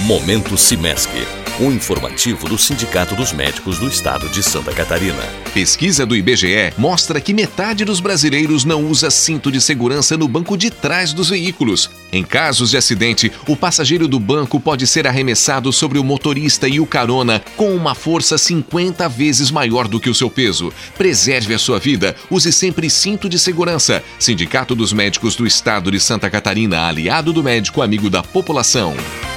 Momento Cimesc, um informativo do Sindicato dos Médicos do Estado de Santa Catarina. Pesquisa do IBGE mostra que metade dos brasileiros não usa cinto de segurança no banco de trás dos veículos. Em casos de acidente, o passageiro do banco pode ser arremessado sobre o motorista e o carona com uma força 50 vezes maior do que o seu peso. Preserve a sua vida, use sempre cinto de segurança. Sindicato dos Médicos do Estado de Santa Catarina, aliado do médico, amigo da população.